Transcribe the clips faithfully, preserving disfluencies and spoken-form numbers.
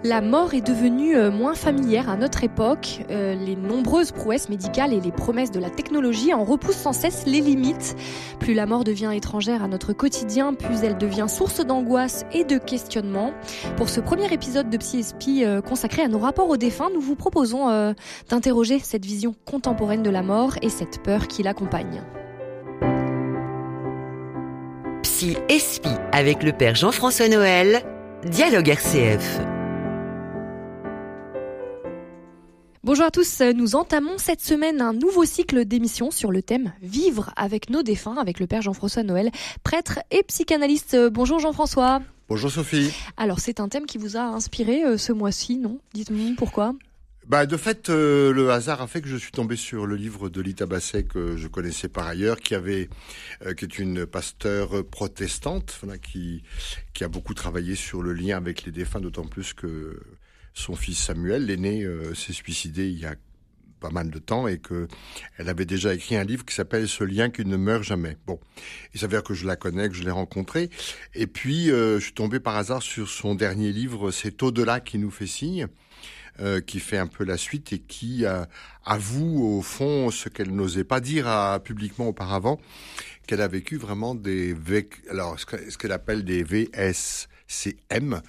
La mort est devenue moins familière à notre époque. Euh, les nombreuses prouesses médicales et les promesses de la technologie en repoussent sans cesse les limites. Plus la mort devient étrangère à notre quotidien, plus elle devient source d'angoisse et de questionnement. Pour ce premier épisode de Psy et Spi euh, consacré à nos rapports aux défunts, nous vous proposons euh, d'interroger cette vision contemporaine de la mort et cette peur qui l'accompagne. Psy et Spi avec le père Jean-François Noël, Dialogue R C F. Bonjour à tous, nous entamons cette semaine un nouveau cycle d'émissions sur le thème « Vivre avec nos défunts » avec le père Jean-François Noël, prêtre et psychanalyste. Bonjour Jean-François. Bonjour Sophie. Alors c'est un thème qui vous a inspiré euh, ce mois-ci, non ? Dites-moi pourquoi ? Bah, de fait, euh, le hasard a fait que je suis tombé sur le livre de Lita Basset que je connaissais par ailleurs, qui avait, euh, qui est une pasteure protestante, voilà, qui qui a beaucoup travaillé sur le lien avec les défunts, d'autant plus que son fils Samuel, l'aîné, euh, s'est suicidé il y a pas mal de temps et que elle avait déjà écrit un livre qui s'appelle « Ce lien qui ne meurt jamais ». Bon, il s'avère que je la connais, que je l'ai rencontrée. Et puis, euh, je suis tombé par hasard sur son dernier livre, c'est « Au-delà qui nous fait signe ». Euh, qui fait un peu la suite et qui euh, avoue au fond ce qu'elle n'osait pas dire à, publiquement auparavant, qu'elle a vécu vraiment des véc... alors ce, que, ce qu'elle appelle des V S C M,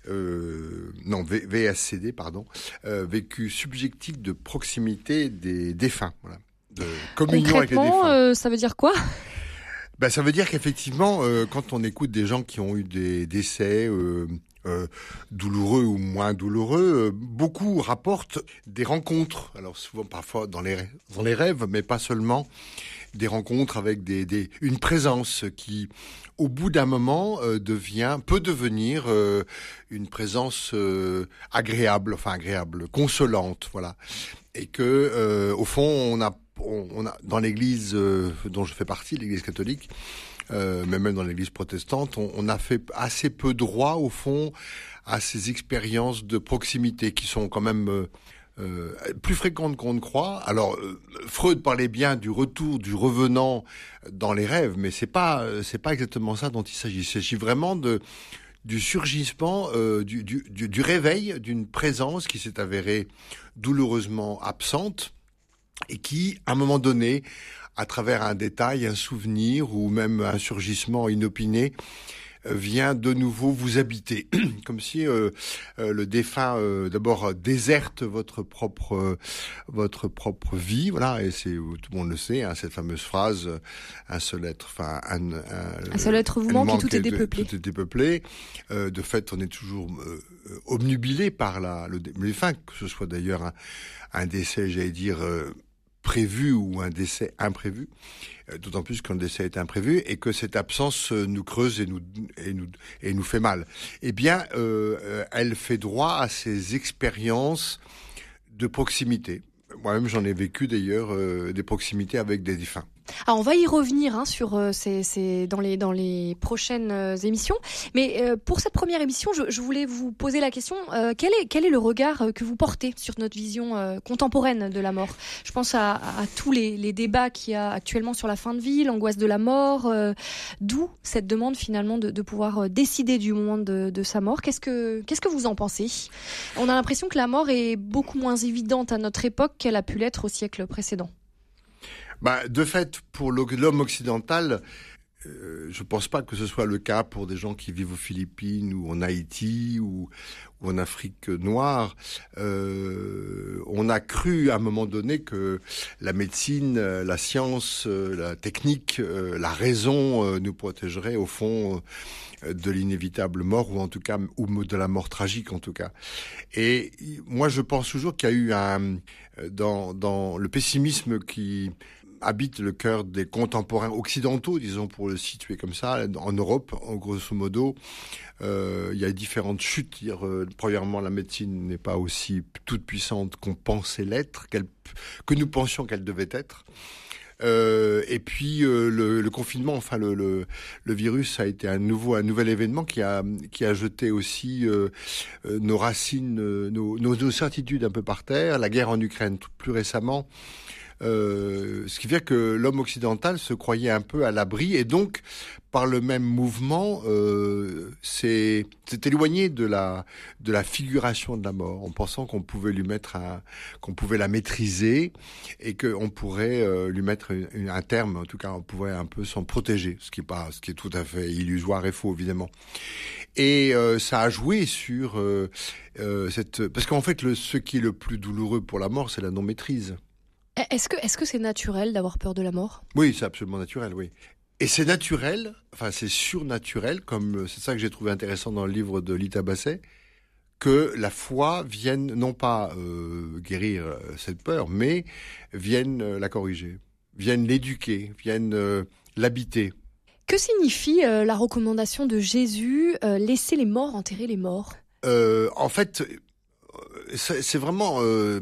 euh, non v, VSCD pardon, euh, vécu subjectif de proximité des défunts, voilà, de communion avec les défunts. Concrètement, euh, ça veut dire quoi ? Ben, ça veut dire qu'effectivement, euh, quand on écoute des gens qui ont eu des décès euh, euh, douloureux ou moins douloureux, euh, beaucoup rapportent des rencontres. Alors souvent, parfois dans les dans les rêves, mais pas seulement, des rencontres avec des, des une présence qui, au bout d'un moment, euh, devient peut devenir euh, une présence euh, agréable, enfin agréable, consolante, voilà, et que euh, au fond, on a On, on a dans l'Église euh, dont je fais partie, l'Église catholique, euh, mais même dans l'Église protestante, on, on a fait assez peu droit au fond à ces expériences de proximité qui sont quand même euh, euh, plus fréquentes qu'on ne croit. Alors euh, Freud parlait bien du retour du revenant dans les rêves, mais c'est pas c'est pas exactement ça dont il s'agit. Il s'agit vraiment de du surgissement, euh, du, du, du, du réveil d'une présence qui s'est avérée douloureusement absente, et qui, à un moment donné, à travers un détail, un souvenir ou même un surgissement inopiné, vient de nouveau vous habiter, comme si euh, euh, le défunt euh, d'abord déserte votre propre euh, votre propre vie, voilà, et c'est tout le monde le sait, hein, cette fameuse phrase, un seul être, enfin un, un, un seul être vous manque et tout est dépeuplé. Tout est dépeuplé. Euh, de fait, on est toujours euh, obnubilé par la le défunt, que ce soit d'ailleurs un, un décès, j'allais dire. Euh, prévu ou un décès imprévu, d'autant plus qu'un décès est imprévu et que cette absence nous creuse et nous et nous et nous fait mal. Eh bien, euh, elle fait droit à ces expériences de proximité. Moi-même, j'en ai vécu d'ailleurs euh, des proximités avec des défunts. Alors on va y revenir hein, sur euh, ces, ces, dans, les, dans les prochaines euh, émissions. Mais euh, pour cette première émission, je, je voulais vous poser la question, euh, quel est, quel est le regard euh, que vous portez sur notre vision euh, contemporaine de la mort ? Je pense à, à tous les, les débats qu'il y a actuellement sur la fin de vie, l'angoisse de la mort, euh, d'où cette demande finalement de, de pouvoir décider du moment de, de sa mort. Qu'est-ce que, qu'est-ce que vous en pensez ? On a l'impression que la mort est beaucoup moins évidente à notre époque qu'elle a pu l'être au siècle précédent. Bah, de fait, pour l'homme occidental, euh, je pense pas que ce soit le cas pour des gens qui vivent aux Philippines ou en Haïti ou, ou en Afrique noire. Euh, on a cru à un moment donné que la médecine, la science, la technique, la raison nous protégerait au fond de l'inévitable mort, ou en tout cas, ou de la mort tragique en tout cas. Et moi, je pense toujours qu'il y a eu un dans dans le pessimisme qui habite le cœur des contemporains occidentaux, disons, pour le situer comme ça, en Europe, en grosso modo. Euh, il y a différentes chutes. Dire, euh, premièrement, la médecine n'est pas aussi toute puissante qu'on pensait l'être, qu'elle, que nous pensions qu'elle devait être. Euh, et puis euh, le, le confinement, enfin le, le, le virus a été un nouveau, un nouvel événement qui a qui a jeté aussi euh, euh, nos racines, euh, nos, nos, nos certitudes un peu par terre. La guerre en Ukraine, plus récemment. Euh, ce qui fait que l'homme occidental se croyait un peu à l'abri et donc, par le même mouvement, euh, s'est, s'est éloigné de la, de la figuration de la mort, en pensant qu'on pouvait lui mettre un, qu'on pouvait la maîtriser et qu'on pourrait euh, lui mettre un, un terme, en tout cas, on pouvait un peu s'en protéger, ce qui est pas, ce qui est tout à fait illusoire et faux, évidemment. Et euh, ça a joué sur euh, euh, cette, parce qu'en fait, le, ce qui est le plus douloureux pour la mort, c'est la non-maîtrise. Est-ce que, est-ce que c'est naturel d'avoir peur de la mort ? Oui, c'est absolument naturel, oui. Et c'est naturel, enfin c'est surnaturel, comme c'est ça que j'ai trouvé intéressant dans le livre de Lita Basset, que la foi vienne non pas euh, guérir cette peur, mais vienne euh, la corriger, vienne l'éduquer, vienne euh, l'habiter. Que signifie euh, la recommandation de Jésus, euh, laisser les morts enterrer les morts ? euh, En fait, c'est, c'est vraiment euh,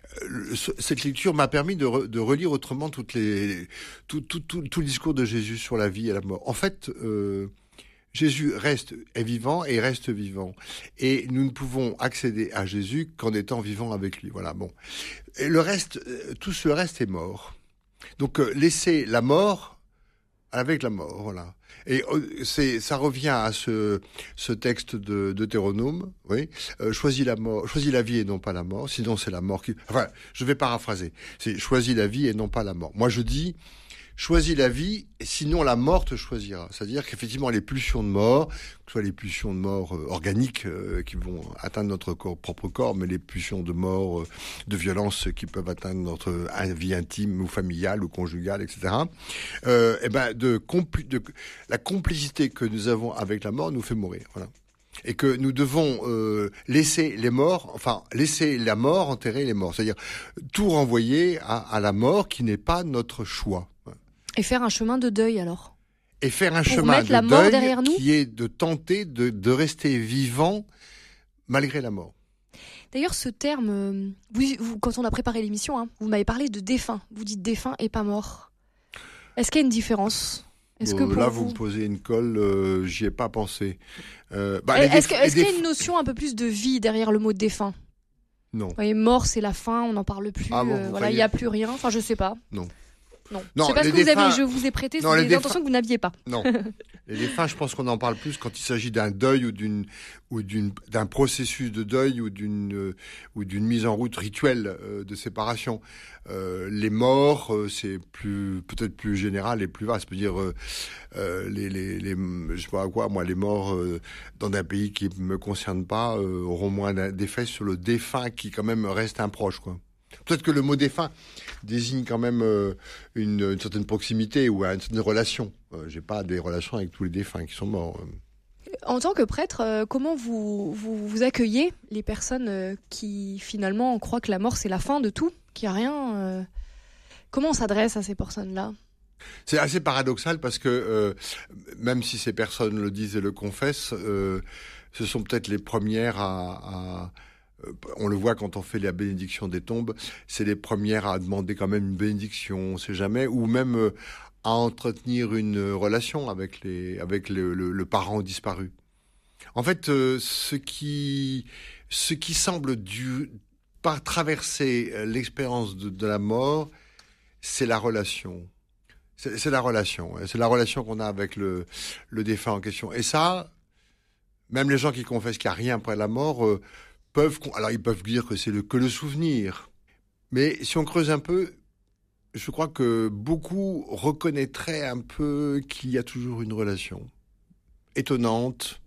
cette lecture m'a permis de, re, de relire autrement toutes les tout, tout, tout, tout le discours de Jésus sur la vie et la mort. En fait, euh, Jésus reste est vivant et reste vivant, et nous ne pouvons accéder à Jésus qu'en étant vivant avec lui. Voilà. Bon, et le reste, tout ce reste est mort. Donc euh, laisser la mort avec la mort, voilà. Et c'est, ça revient à ce, ce texte de Deutéronome, oui. Euh, choisis la mort, choisis la vie et non pas la mort. Sinon, c'est la mort qui. Enfin, je vais paraphraser. C'est choisis la vie et non pas la mort. Moi, je dis choisis la vie, sinon la mort te choisira. C'est-à-dire qu'effectivement, les pulsions de mort, que ce soit les pulsions de mort euh, organiques euh, qui vont atteindre notre corps, propre corps, mais les pulsions de mort, euh, de violence qui peuvent atteindre notre vie intime ou familiale ou conjugale, et cetera. Euh, et ben, de, compli- de la complicité que nous avons avec la mort nous fait mourir. Voilà. Et que nous devons euh, laisser les morts, enfin laisser la mort enterrer les morts. C'est-à-dire tout renvoyer à, à la mort qui n'est pas notre choix. Et faire un chemin de deuil alors. Et faire un Pour chemin mettre de la mort deuil derrière nous. Qui est de tenter de, de rester vivant malgré la mort. D'ailleurs, ce terme, euh, vous, vous, quand on a préparé l'émission, hein, vous m'avez parlé de défunt. Vous dites défunt et pas mort. Est-ce qu'il y a une différence ? Est-ce que euh, pour là, vous... vous me posez une colle, euh, j'y ai pas pensé. Euh, bah, est-ce, déf- que, est-ce qu'il y a déf- une notion un peu plus de vie derrière le mot défunt ? Non. Vous voyez, mort, c'est la fin, on n'en parle plus. Ah bon, euh, vous voilà, il croyez n'y a plus rien. Enfin, je sais pas. Non. Non. Non, c'est parce les que vous défunts- avez, je vous ai prêté Non, des les défunts- intentions que vous n'aviez pas. Non. Les défunts, je pense qu'on en parle plus quand il s'agit d'un deuil ou d'une ou d'une d'un processus de deuil ou d'une euh, ou d'une mise en route rituelle euh, de séparation. Euh, les morts, euh, c'est plus peut-être plus général et plus vaste. Je veux dire euh, euh, les les les je sais pas quoi, moi les morts euh, dans un pays qui me concerne pas euh, auront moins d'effet sur le défunt qui quand même reste un proche, quoi. Peut-être que le mot défunt désigne quand même euh, une, une certaine proximité ou une certaine relation. Euh, j'ai pas des relations avec tous les défunts qui sont morts. En tant que prêtre, euh, comment vous, vous, vous accueillez les personnes euh, qui finalement croient que la mort c'est la fin de tout, qu'il n'y a rien euh... Comment on s'adresse à ces personnes-là ? C'est assez paradoxal parce que euh, même si ces personnes le disent et le confessent, euh, ce sont peut-être les premières à... à on le voit quand on fait la bénédiction des tombes, c'est les premières à demander quand même une bénédiction, on ne sait jamais, ou même euh, à entretenir une relation avec, les, avec le, le, le parent disparu. En fait, euh, ce, qui, ce qui semble du, par traverser l'expérience de, de la mort, c'est la relation. C'est, c'est la relation. C'est la relation qu'on a avec le, le défunt en question. Et ça, même les gens qui confessent qu'il n'y a rien après la mort... Euh, peuvent, alors ils peuvent dire que c'est le, que le souvenir. Mais si on creuse un peu, je crois que beaucoup reconnaîtraient un peu qu'il y a toujours une relation étonnante.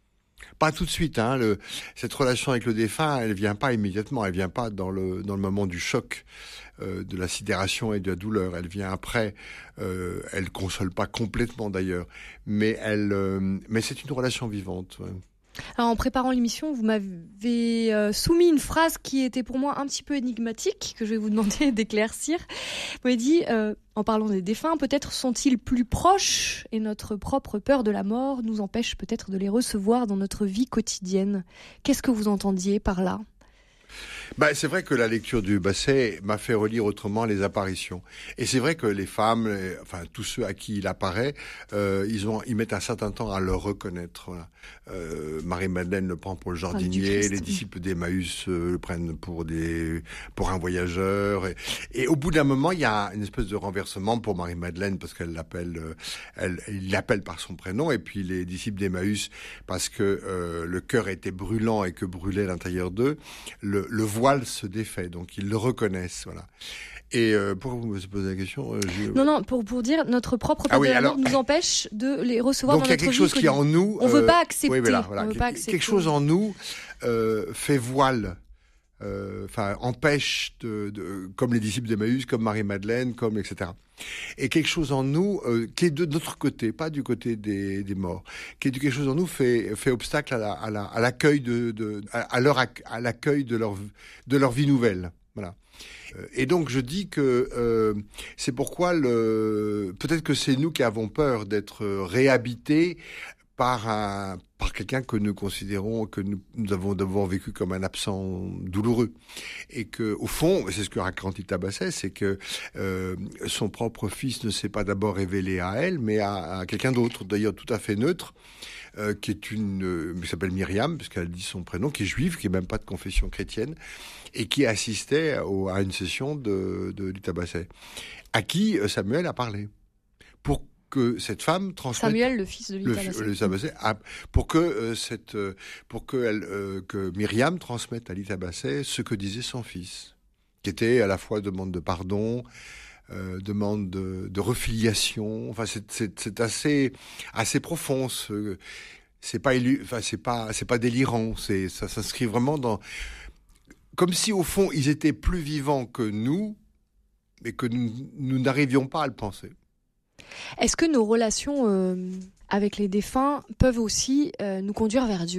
Pas tout de suite, hein. Le, cette relation avec le défunt, elle vient pas immédiatement, elle vient pas dans le dans le moment du choc, euh, de la sidération et de la douleur. Elle vient après. Euh, elle console pas complètement d'ailleurs, mais elle, euh, mais c'est une relation vivante. Ouais. Alors, en préparant l'émission, vous m'avez euh, soumis une phrase qui était pour moi un petit peu énigmatique, que je vais vous demander d'éclaircir. Vous m'avez dit, euh, en parlant des défunts, peut-être sont-ils plus proches et notre propre peur de la mort nous empêche peut-être de les recevoir dans notre vie quotidienne. Qu'est-ce que vous entendiez par là ? Bah, c'est vrai que la lecture du Basset m'a fait relire autrement les apparitions. Et c'est vrai que les femmes, les, enfin tous ceux à qui il apparaît, euh, ils ont, ils mettent un certain temps à le reconnaître. Voilà. Euh, Marie-Madeleine le prend pour le jardinier, les disciples d'Emmaüs euh, le prennent pour des, pour un voyageur. Et, et au bout d'un moment, il y a une espèce de renversement pour Marie-Madeleine parce qu'elle l'appelle, euh, elle, il l'appelle par son prénom. Et puis les disciples d'Emmaüs, parce que euh, le cœur était brûlant et que brûlait à l'intérieur d'eux, le, le voile se défait, donc ils le reconnaissent, voilà. Et euh, pourquoi vous me posez la question euh, je... Non, non, pour pour dire notre propre peur ah oui, de la mort nous empêche de les recevoir donc dans notre vie. Donc il y a quelque chose qui est en nous. On euh, veut pas accepter. Oui, voilà, voilà. On veut Quelque, pas accepter. Quelque chose en nous euh, fait voile. Enfin, euh, empêche de, de, comme les disciples d'Emmaüs, comme Marie-Madeleine, comme et cetera. Et quelque chose en nous euh, qui est de notre côté, pas du côté des, des morts, qui est quelque chose en nous fait fait obstacle à la, à la, à l'accueil de, de à leur à l'accueil de leur de leur vie nouvelle. Voilà. Et donc je dis que euh, c'est pourquoi le peut-être que c'est nous qui avons peur d'être réhabités par un par quelqu'un que nous considérons que nous, nous avons d'abord vécu comme un absent douloureux et que au fond c'est ce que raconte Lita Basset, c'est que euh, son propre fils ne s'est pas d'abord révélé à elle mais à, à quelqu'un d'autre, d'ailleurs tout à fait neutre, euh, qui est une euh, qui s'appelle Myriam puisqu'elle dit son prénom, qui est juive, qui est même pas de confession chrétienne et qui assistait au, à une session de, de Lita Basset, à qui Samuel a parlé pour que cette femme transmette Samuel, le fils de Lita Basset, pour que euh, cette, euh, pour que elle, euh, que Myriam transmette à Lita Basset ce que disait son fils, qui était à la fois demande de pardon, euh, demande de, de refiliation. Enfin, c'est, c'est, c'est assez, assez profond. Ce, c'est pas, élu, enfin, c'est pas, c'est pas délirant. C'est, ça s'inscrit vraiment dans, comme si au fond ils étaient plus vivants que nous, mais que nous, nous n'arrivions pas à le penser. Est-ce que nos relations euh, avec les défunts peuvent aussi euh, nous conduire vers Dieu ?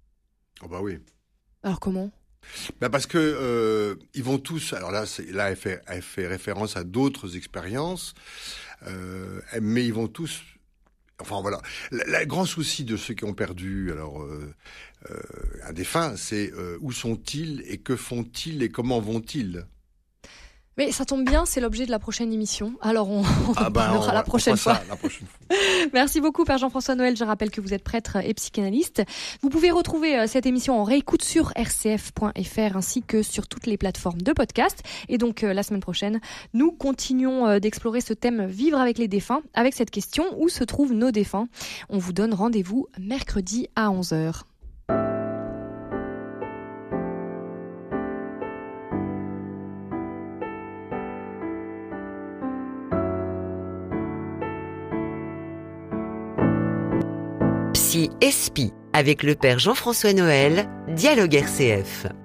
Oh bah oui. Alors comment ? Ben parce que euh, ils vont tous. Alors là, c'est, là, elle fait, elle fait référence à d'autres expériences, euh, mais ils vont tous. Enfin voilà. Le grand souci de ceux qui ont perdu alors euh, euh, un défunt, c'est euh, où sont-ils et que font-ils et comment vont-ils ? Mais ça tombe bien, c'est l'objet de la prochaine émission. Alors on, on ah en ben parlera on, la, prochaine on ça, la prochaine fois. Merci beaucoup Père Jean-François Noël. Je rappelle que vous êtes prêtre et psychanalyste. Vous pouvez retrouver cette émission en réécoute sur r c f point f r ainsi que sur toutes les plateformes de podcast. Et donc la semaine prochaine, nous continuons d'explorer ce thème vivre avec les défunts avec cette question: où se trouvent nos défunts ? On vous donne rendez-vous mercredi à onze heures. Psy et Spi avec le Père Jean-François Noël, Dialogue R C F.